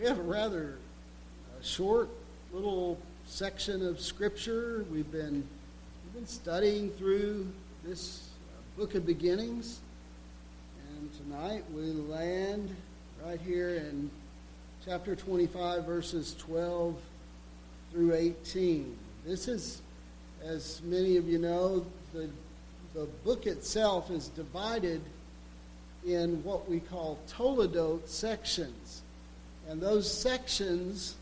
we have a rather short little section of Scripture. We've been studying through this book of beginnings, and tonight we land right here in chapter 25, verses 12 through 18. This is, as many of you know, the book itself is divided in what we call Toledot sections. And those sections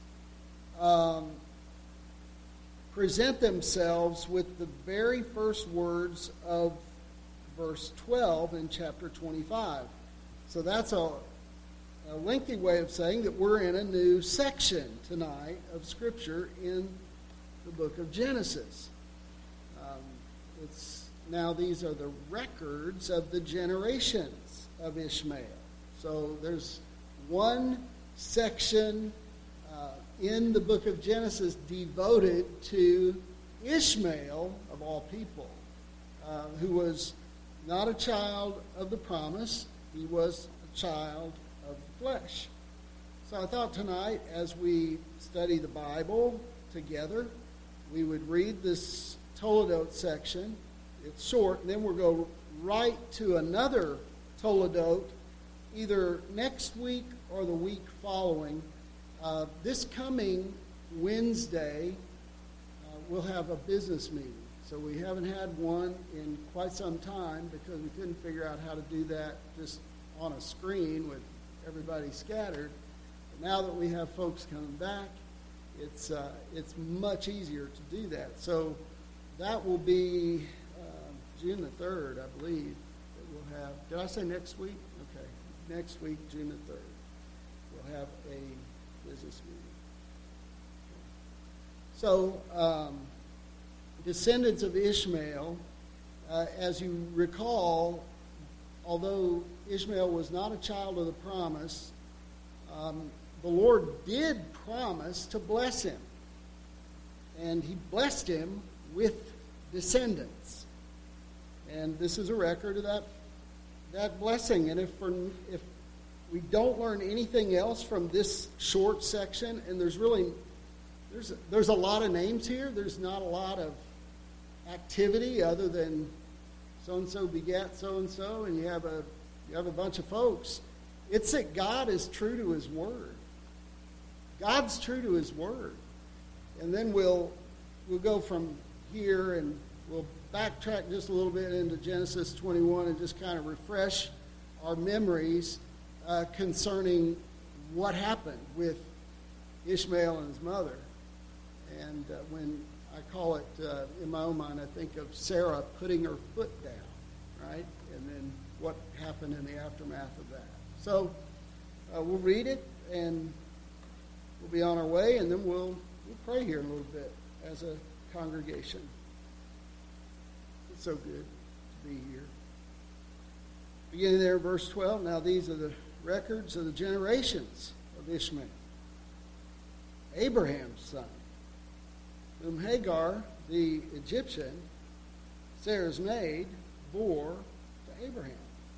present themselves with the very first words of verse 12 in chapter 25. So that's a lengthy way of saying that we're in a new section tonight of Scripture in the book of Genesis. Now these are the records of the generations of Ishmael. So there's one section in the book of Genesis devoted to Ishmael, of all people, who was not a child of the promise. He was a child of the flesh. So I thought tonight, as we study the Bible together, we would read this Toledot section. It's short, and then we'll go right to another Toledot, either next week or the week following. This coming Wednesday, we'll have a business meeting. So we haven't had one in quite some time because we couldn't figure out how to do that just on a screen with everybody scattered. But now that we have folks coming back, it's much easier to do that. So that will be June the 3rd, I believe, that we'll have. Did I say next week? Okay. Next week, June the 3rd, we'll have a business meeting. So, descendants of Ishmael, as you recall, although Ishmael was not a child of the promise, the Lord did promise to bless him. And he blessed him with descendants. And this is a record of that blessing. And if we don't learn anything else from this short section, and there's a lot of names here. There's not a lot of activity other than so-and-so begat so-and-so, and you have a bunch of folks. It's that God is true to His Word. God's true to His Word. And then we'll go from here and we'll backtrack just a little bit into Genesis 21 and just kind of refresh our memories concerning what happened with Ishmael and his mother. And when I call it, in my own mind, I think of Sarah putting her foot down, right? And then what happened in the aftermath of that. So we'll read it, and we'll be on our way, and then we'll pray here in a little bit as a congregation. It's so good to be here. Beginning there, verse 12. Now these are the records of the generations of Ishmael, Abraham's son, whom Hagar, the Egyptian, Sarah's maid, bore to Abraham.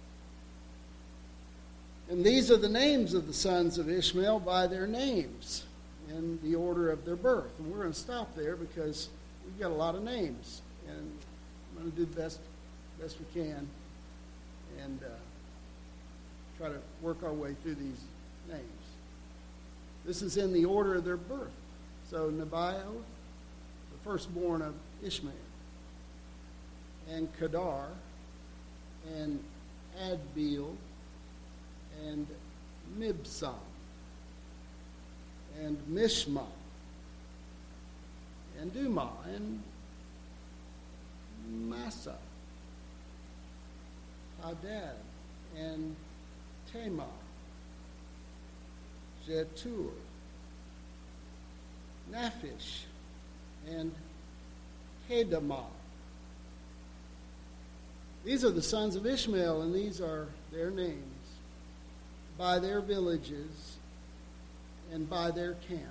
And these are the names of the sons of Ishmael by their names in the order of their birth. And we're going to stop there because we've got a lot of names. And I'm going to do the best we can and try to work our way through these names. This is in the order of their birth. So Nebaioth, the firstborn of Ishmael, and Kedar, and Adbeel, and Mibsam, and Mishma, and Dumah, and Massa, Hadad, and Tamar, Jetur, Naphish, and Kedemah. These are the sons of Ishmael, and these are their names, by their villages and by their camps.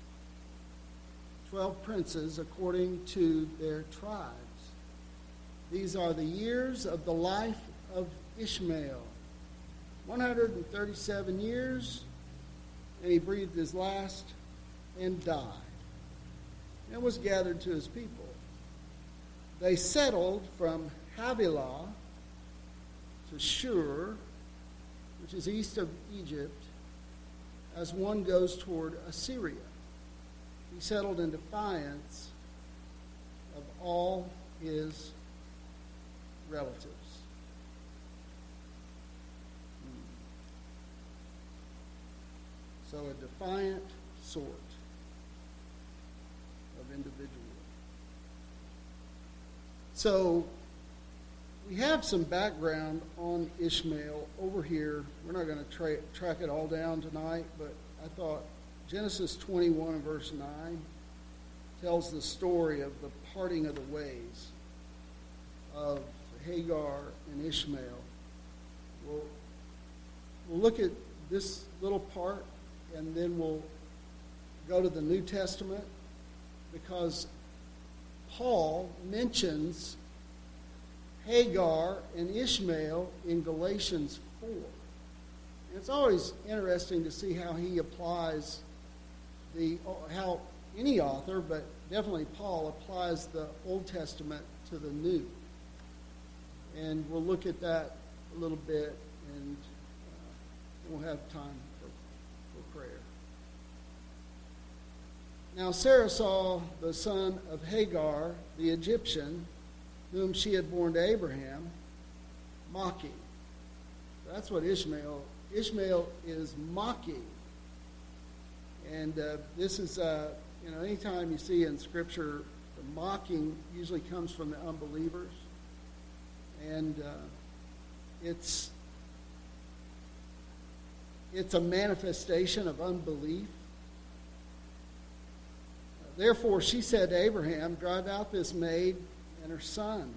12 princes according to their tribes. These are the years of the life of Ishmael, 137 years and he breathed his last and died, and was gathered to his people. They settled from Havilah to Shur, which is east of Egypt, as one goes toward Assyria. He settled in defiance of all his relatives. So a defiant sort of individual. So we have some background on Ishmael over here. We're not going to track it all down tonight, but I thought Genesis 21 and verse 9 tells the story of the parting of the ways of Hagar and Ishmael. We'll look at this little part, and then we'll go to the New Testament, because Paul mentions Hagar and Ishmael in Galatians 4. And it's always interesting to see how he applies how any author, but definitely Paul, applies the Old Testament to the New. And we'll look at that a little bit, and we'll have time for prayer. Now Sarah saw the son of Hagar, the Egyptian, whom she had borne to Abraham, mocking. That's what Ishmael is mocking. And this is, anytime you see in Scripture, the mocking usually comes from the unbelievers. And it's a manifestation of unbelief. Therefore, she said to Abraham, drive out this maid and her son.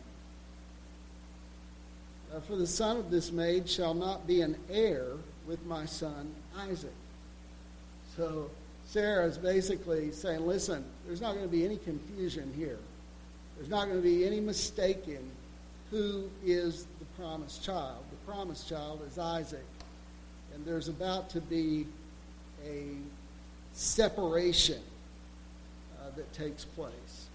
For the son of this maid shall not be an heir with my son Isaac. So Sarah is basically saying, listen, there's not going to be any confusion here. There's not going to be any mistaking who is the promised child. The promised child is Isaac. And there's about to be a separation that takes place.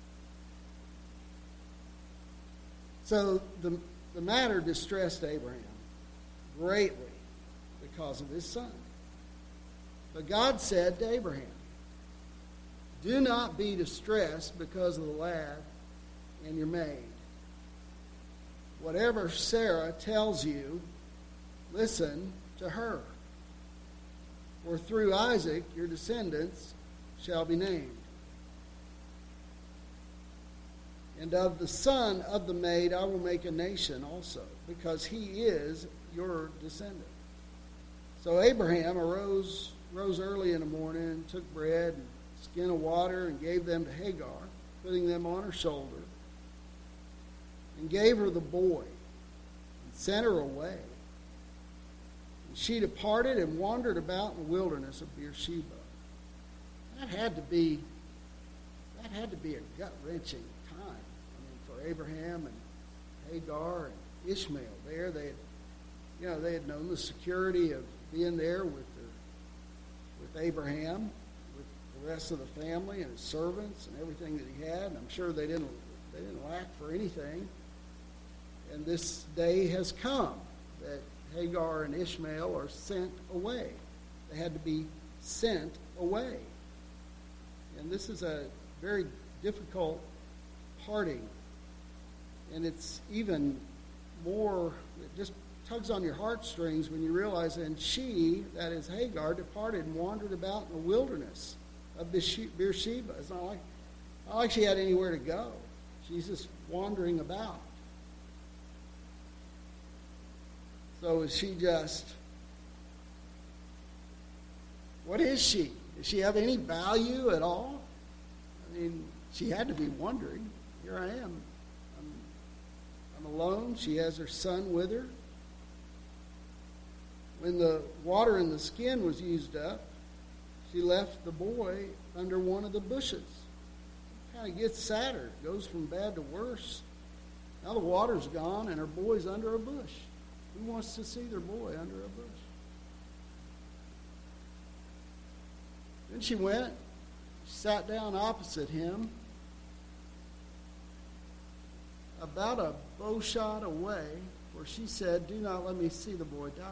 So the matter distressed Abraham greatly because of his son. But God said to Abraham, do not be distressed because of the lad and your maid. Whatever Sarah tells you, listen to her. For through Isaac your descendants shall be named. And of the son of the maid I will make a nation also, because he is your descendant. So Abraham arose early in the morning and took bread and a skin of water and gave them to Hagar, putting them on her shoulder, and gave her the boy and sent her away. And she departed and wandered about in the wilderness of Beersheba. That had to be a gut-wrenching time. For Abraham and Hagar and Ishmael there. They had known the security of being there with Abraham, with the rest of the family and his servants and everything that he had. And I'm sure they didn't lack for anything. And this day has come that Hagar and Ishmael are sent away. They had to be sent away. And this is a very difficult parting. And it's even more, it just tugs on your heartstrings when you realize, and she, that is Hagar, departed and wandered about in the wilderness of Beersheba. It's not like she had anywhere to go. She's just wandering about. So is she just, what is she? Does she have any value at all? I mean, she had to be wondering. Here I am. I'm alone. She has her son with her. When the water in the skin was used up, she left the boy under one of the bushes. It kind of gets sadder. It goes from bad to worse. Now the water's gone and her boy's under a bush. Who wants to see their boy under a bush? Then she went, sat down opposite him, about a bow shot away, where she said, "Do not let me see the boy die."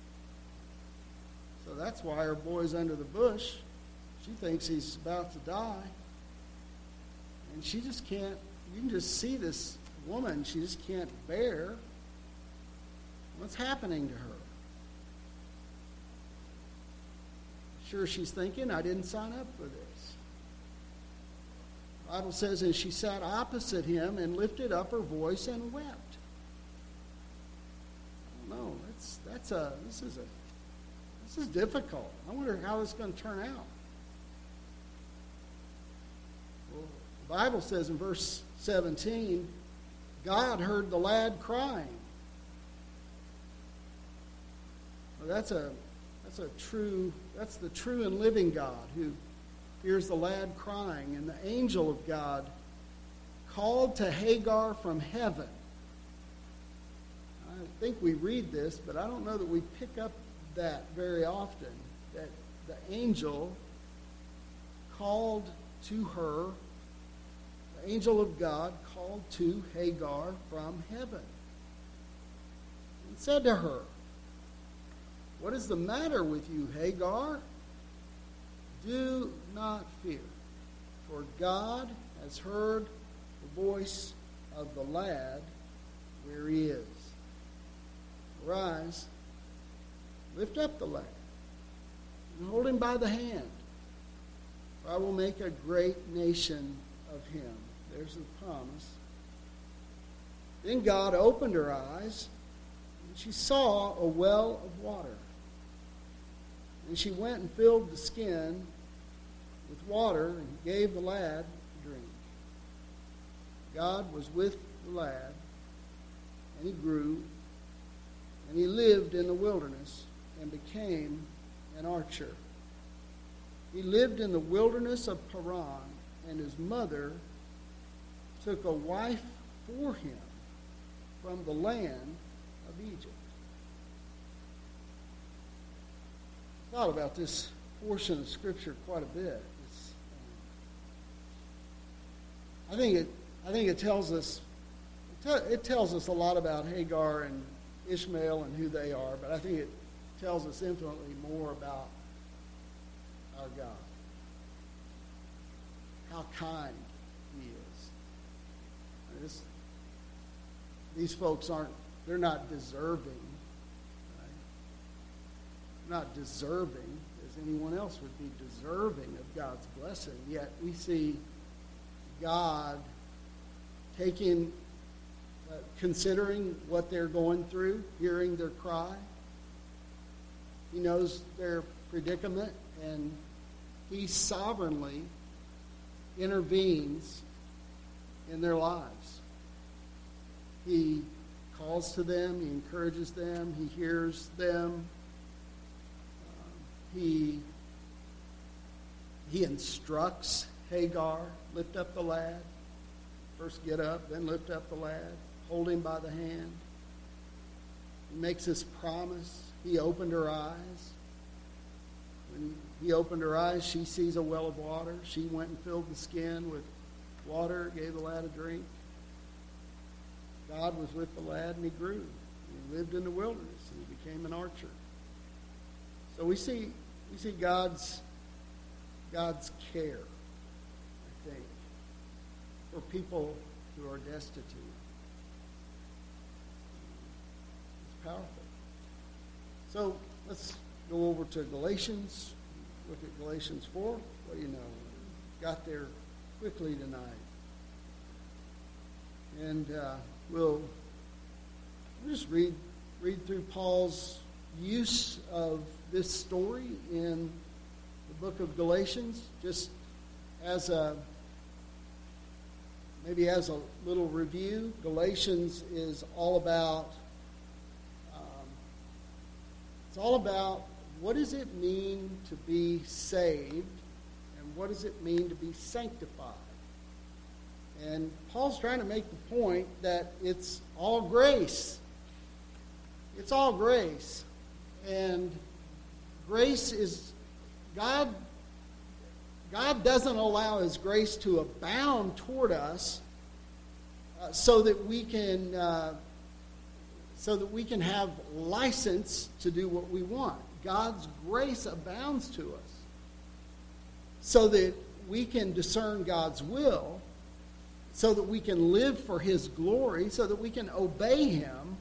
So that's why her boy's under the bush. She thinks he's about to die. And she just can't, you can just see this woman, she just can't bear what's happening to her. Sure, she's thinking, I didn't sign up for this. The Bible says, and she sat opposite him and lifted up her voice and wept. I don't know, this is difficult. I wonder how this is going to turn out. Well, the Bible says in verse 17, God heard the lad crying. Well, that's the true and living God who hears the lad crying. And the angel of God called to Hagar from heaven. I think we read this, but I don't know that we pick up that very often, that the angel called to her, the angel of God called to Hagar from heaven and said to her, "What is the matter with you, Hagar? Do not fear, for God has heard the voice of the lad where he is. Arise, lift up the lad, and hold him by the hand, for I will make a great nation of him." There's the promise. Then God opened her eyes, and she saw a well of water. And she went and filled the skin with water and gave the lad to drink. God was with the lad, and he grew, and he lived in the wilderness and became an archer. He lived in the wilderness of Paran, and his mother took a wife for him from the land of Egypt. I thought about this portion of Scripture quite a bit. I think it tells us a lot about Hagar and Ishmael and who they are, but I think it tells us infinitely more about our God. How kind he is. These folks they're not deserving. Right? Not deserving as anyone else would be deserving of God's blessing. Yet we see God considering what they're going through, hearing their cry. He knows their predicament, and he sovereignly intervenes in their lives. He calls to them, he encourages them, he hears them. He instructs Hagar, lift up the lad. First get up, then lift up the lad. Hold him by the hand. He makes this promise. He opened her eyes. When he opened her eyes, she sees a well of water. She went and filled the skin with water, gave the lad a drink. God was with the lad, and he grew. He lived in the wilderness, and he became an archer. So we see God's care, I think, for people who are destitute. It's powerful. So let's go over to Galatians. Look at Galatians 4. What do you know? Got there quickly tonight. And we'll just read through Paul's use of this story in the book of Galatians, just as a little review. Galatians is all about what does it mean to be saved, and what does it mean to be sanctified. And Paul's trying to make the point that it's all grace. It's all grace. And grace is, God God doesn't allow his grace to abound toward us so that we can have license to do what we want. God's grace abounds to us so that we can discern God's will, so that we can live for his glory, so that we can obey him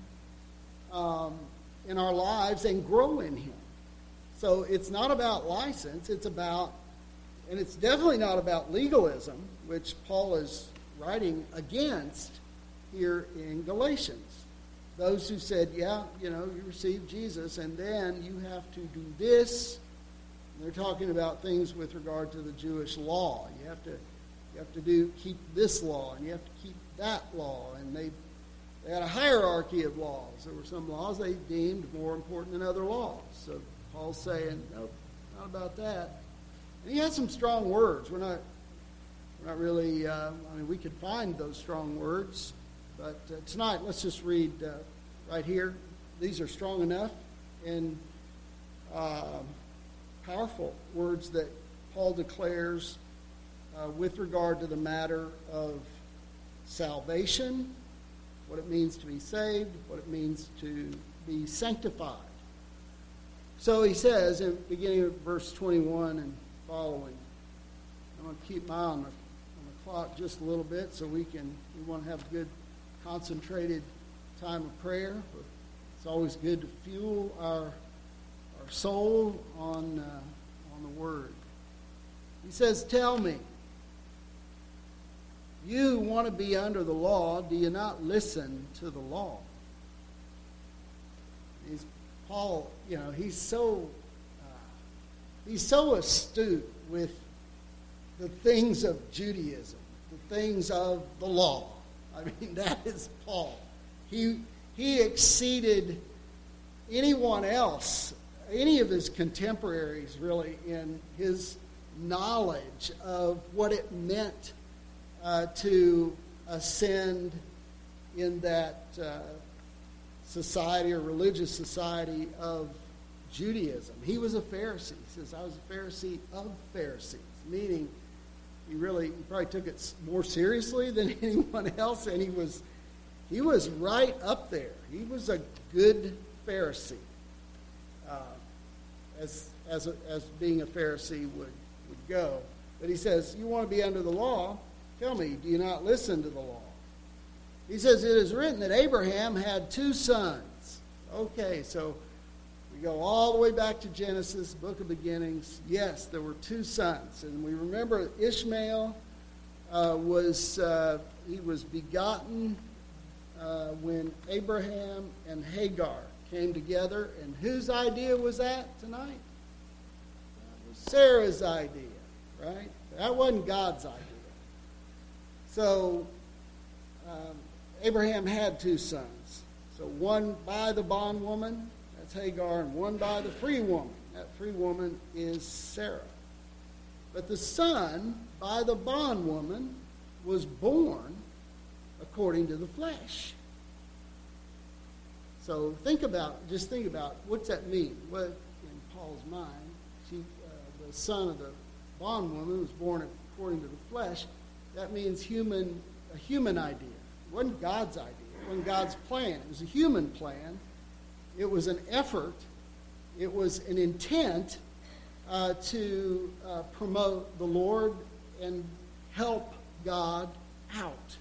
in our lives and grow in him. So it's not about license, it's about, and it's definitely not about legalism, which Paul is writing against here in Galatians. Those who said, yeah, you received Jesus, and then you have to do this. And they're talking about things with regard to the Jewish law. You have to keep this law, and you have to keep that law. And they had a hierarchy of laws. There were some laws they deemed more important than other laws. So Paul's saying, no, not about that. And he had some strong words. We're not really, we could find those strong words. But tonight, let's just read right here. These are strong enough and powerful words that Paul declares with regard to the matter of salvation, what it means to be saved, what it means to be sanctified. So he says, in beginning of verse 21 and following, I'm going to keep my eye on the clock just a little bit so we want to have a good concentrated time of prayer. It's always good to fuel our soul on the Word. He says, tell me, you want to be under the law, do you not listen to the law? Paul, he's so astute with the things of Judaism, the things of the law. I mean, that is Paul. He exceeded anyone else, any of his contemporaries, really, in his knowledge of what it meant to ascend in that society or religious society of Judaism. He was a Pharisee. He says, I was a Pharisee of Pharisees, meaning he probably took it more seriously than anyone else, and he was right up there. He was a good Pharisee, as being a Pharisee would go. But he says, you want to be under the law? Tell me, do you not listen to the law? He says, it is written that Abraham had 2 sons. Okay, so we go all the way back to Genesis, book of beginnings. Yes, there were 2 sons. And we remember Ishmael was begotten when Abraham and Hagar came together. And whose idea was that tonight? That was Sarah's idea, right? That wasn't God's idea. So Abraham had 2 sons. So one by the bondwoman, that's Hagar, and one by the free woman. That free woman is Sarah. But the son by the bondwoman was born according to the flesh. So think about what's that mean? What in Paul's mind, the son of the bondwoman was born according to the flesh. That means a human idea. It wasn't God's idea. It wasn't God's plan. It was a human plan. It was an effort. It was an intent to promote the Lord and help God out.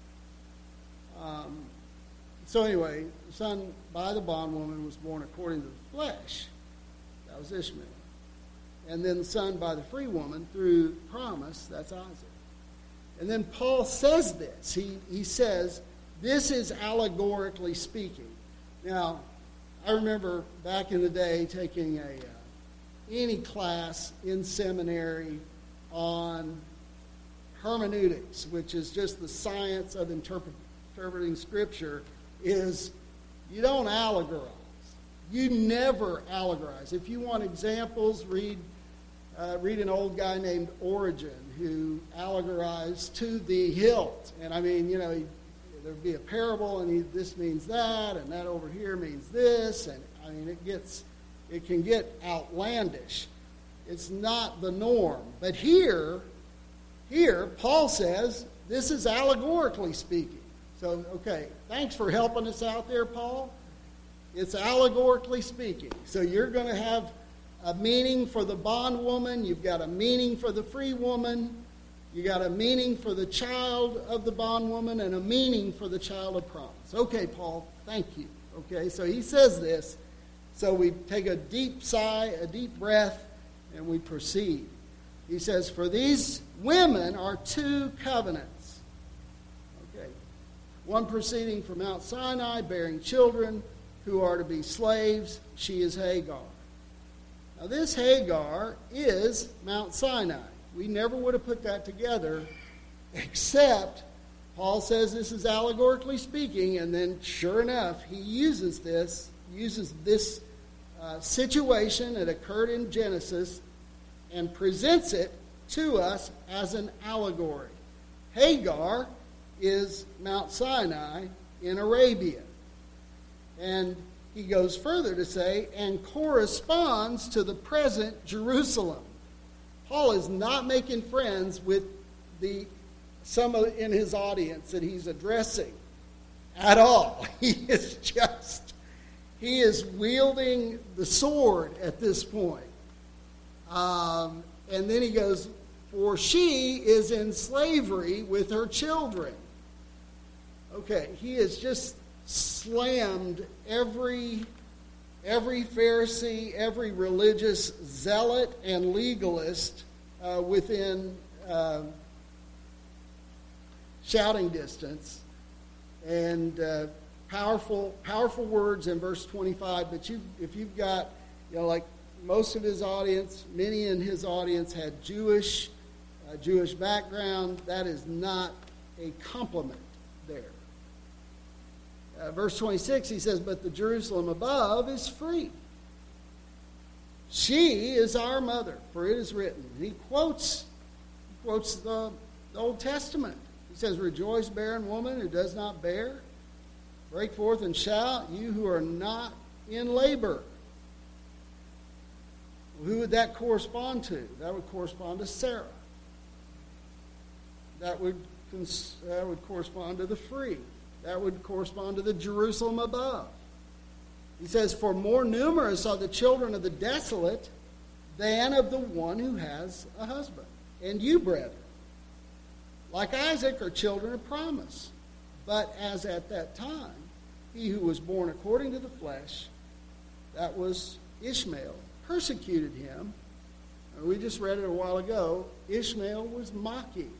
So anyway, the son by the bondwoman was born according to the flesh. That was Ishmael. And then the son by the free woman through promise, that's Isaac. And then Paul says this. He says, this is allegorically speaking. Now, I remember back in the day taking any class in seminary on hermeneutics, which is just the science of interpreting Scripture, is you don't allegorize. You never allegorize. If you want examples, read an old guy named Origen who allegorized to the hilt. And I mean, there'd be a parable, and this means that, and that over here means this, and I mean, it can get outlandish. It's not the norm. But here, Paul says, this is allegorically speaking. So, okay, thanks for helping us out there, Paul. It's allegorically speaking. So you're going to have a meaning for the bondwoman. You've got a meaning for the free woman. You got a meaning for the child of the bondwoman and a meaning for the child of promise. Okay, Paul, thank you. Okay, so he says this. So we take a deep sigh, a deep breath, and we proceed. He says, for these women are two covenants. Okay, one proceeding from Mount Sinai, bearing children who are to be slaves. She is Hagar. Now this Hagar is Mount Sinai. We never would have put that together, except Paul says this is allegorically speaking, and then sure enough, he uses this situation that occurred in Genesis and presents it to us as an allegory. Hagar is Mount Sinai in Arabia. And he goes further to say, and corresponds to the present Jerusalem. Paul is not making friends with some in his audience that he's addressing at all. He is wielding the sword at this point. And then he goes, for she is in slavery with her children. Okay, he has just slammed every Pharisee, every religious zealot and legalist within shouting distance, and powerful words in verse 25. But if you've got, like most of his audience, many in his audience had Jewish background, that is not a compliment there. Verse 26, he says, but the Jerusalem above is free. She is our mother, for it is written. And he quotes the Old Testament. He says, rejoice, barren woman who does not bear. Break forth and shout, you who are not in labor. Well, who would that correspond to? That would correspond to Sarah. That would correspond to the free. That would correspond to the Jerusalem above. He says, for more numerous are the children of the desolate than of the one who has a husband. And you, brethren, like Isaac, are children of promise. But as at that time, he who was born according to the flesh, that was Ishmael, persecuted him. And we just read it a while ago. Ishmael was mocking.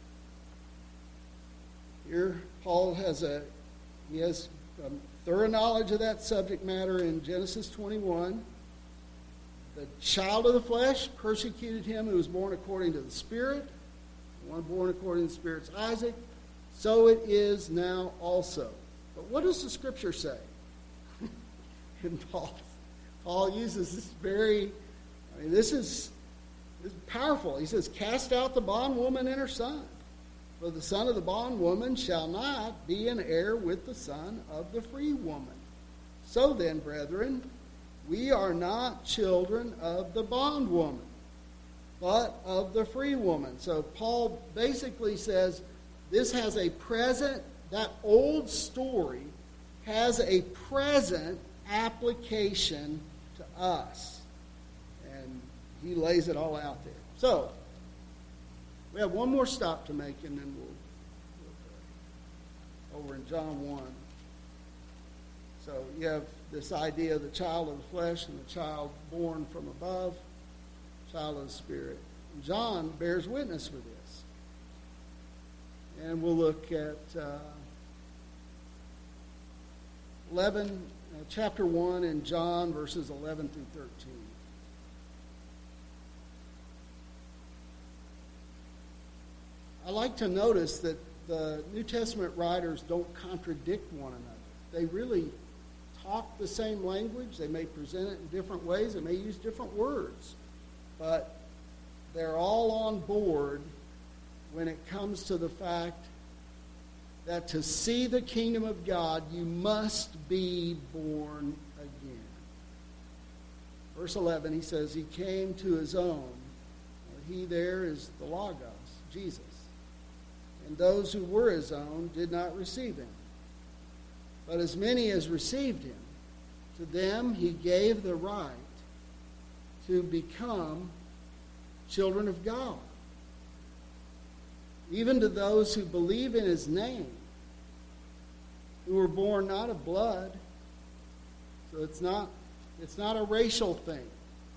Here, Paul has thorough knowledge of that subject matter in Genesis 21. The child of the flesh persecuted him who was born according to the Spirit. The one born according to the Spirit's Isaac. So it is now also. But what does the Scripture say? And Paul uses this this is powerful. He says, cast out the bondwoman and her son. For the son of the bondwoman shall not be an heir with the son of the free woman. So then, brethren, we are not children of the bondwoman, but of the free woman. So Paul basically says this has a present, that old story has a present application to us. And he lays it all out there. So, we have one more stop to make, and then we'll over in John 1. So you have this idea of the child of the flesh and the child born from above, child of the Spirit. And John bears witness with this. And we'll look at chapter 1 in John, verses 11 through 13. I like to notice that the New Testament writers don't contradict one another. They really talk the same language. They may present it in different ways. They may use different words. But they're all on board when it comes to the fact that to see the kingdom of God, you must be born again. Verse 11, he says, he came to his own. He there is the Logos, Jesus. And those who were his own did not receive him. But as many as received him, to them he gave the right to become children of God, even to those who believe in his name, who were born not of blood. So it's not a racial thing.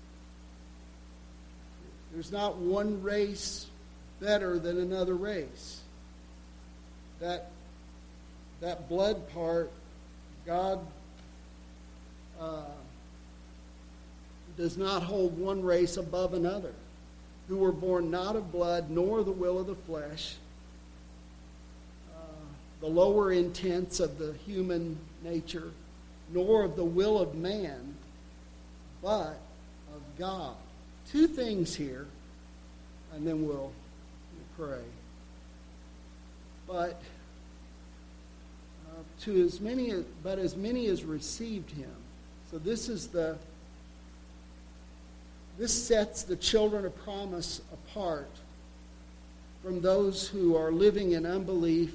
There's not one race better than another race. That blood part, God does not hold one race above another, who were born not of blood, nor the will of the flesh, the lower intents of the human nature, nor of the will of man, but of God. Two things here, and then we'll pray. But as many as received him. So this sets the children of promise apart from those who are living in unbelief,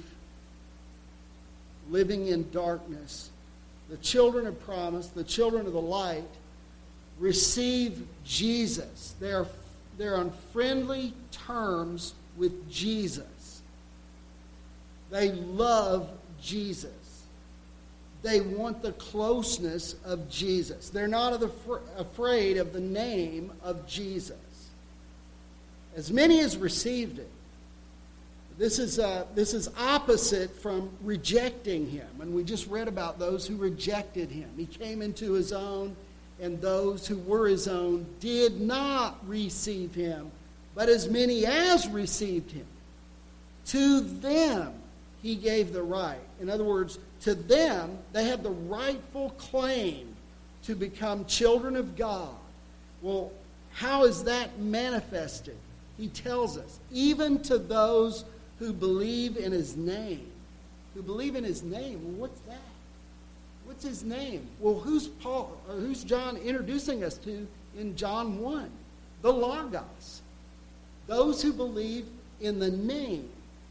living in darkness. The children of promise, the children of the light, receive Jesus. They're on friendly terms with Jesus. They love Jesus. They want the closeness of Jesus. They're not afraid of the name of Jesus. As many as received it. This is opposite from rejecting him. And we just read about those who rejected him. He came into his own, and those who were his own did not receive him. But as many as received him, to them he gave the right. In other words, to them, they have the rightful claim to become children of God. Well, how is that manifested? He tells us, even to those who believe in his name. Who believe in his name. Well, what's that? What's his name? Well, who's John introducing us to in John 1? The Logos. Those who believe in the name.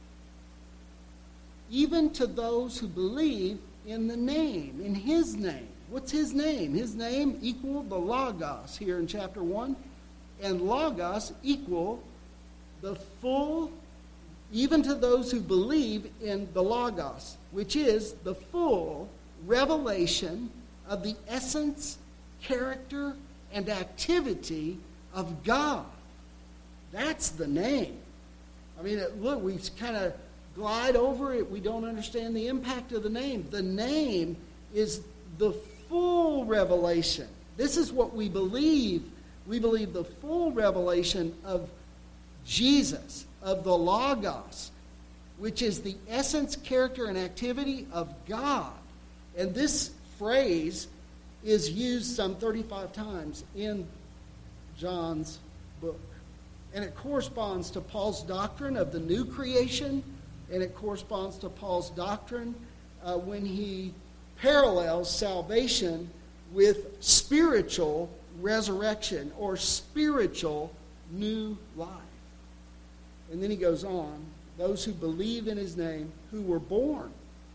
Even to those who believe in the name, in his name. What's his name? His name equal the Logos here in chapter 1. And Logos equal the full, even to those who believe in the Logos, which is the full revelation of the essence, character, and activity of God. That's the name. I mean, look, we kind of glide over it. We don't understand the impact of the name. The name is the full revelation. This is what we believe. We believe the full revelation of Jesus, of the Logos, which is the essence, character, and activity of God. And this phrase is used some 35 times in John's book. And it corresponds to Paul's doctrine of the new creation, and it corresponds to Paul's doctrine when he parallels salvation with spiritual resurrection or spiritual new life. And then he goes on, those who believe in his name, who were born,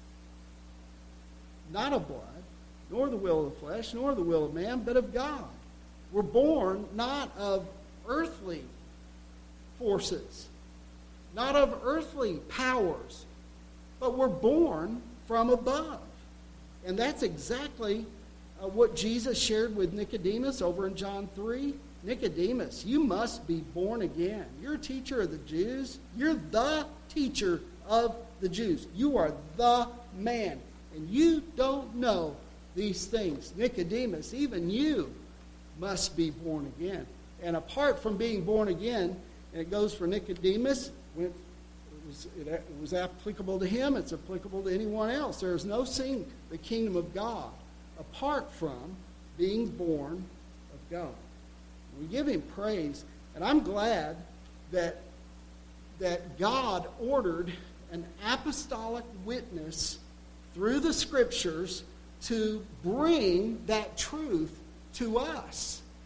not of blood, nor the will of the flesh, nor the will of man, but of God. Were born not of earthly forces, not of earthly powers, but were born from above. And that's exactly what Jesus shared with Nicodemus over in John 3. Nicodemus, you must be born again. You're a teacher of the Jews. You're the teacher of the Jews. You are the man. And you don't know these things. Nicodemus, even you must be born again. And apart from being born again, and it goes for Nicodemus, it was applicable to him, it's applicable to anyone else. There is no seeing the kingdom of God apart from being born of God. We give him praise, and I'm glad that God ordered an apostolic witness through the scriptures to bring that truth to us.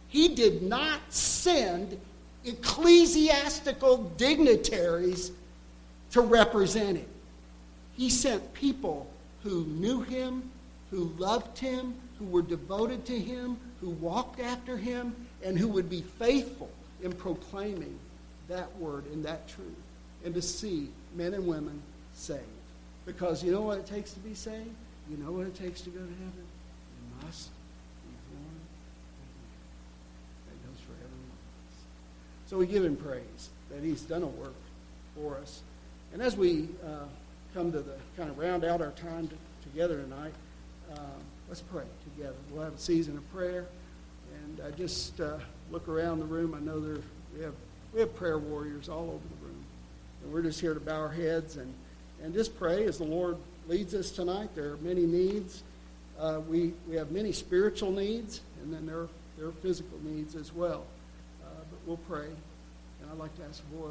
He did not send ecclesiastical dignitaries to represent him. He sent people who knew him, who loved him, who were devoted to him, who walked after him, and who would be faithful in proclaiming that word and that truth, and to see men and women saved. Because you know what it takes to be saved? You know what it takes to go to heaven? You must be born again. That goes for every one of us. So we give him praise that he's done a work for us. And as we come to the kind of round out our time together tonight, let's pray together. We'll have a season of prayer. And I just look around the room. I know we have prayer warriors all over the room. And we're just here to bow our heads and just pray as the Lord leads us tonight. There are many needs. We have many spiritual needs, and then there are physical needs as well. But we'll pray. And I'd like to ask Boyle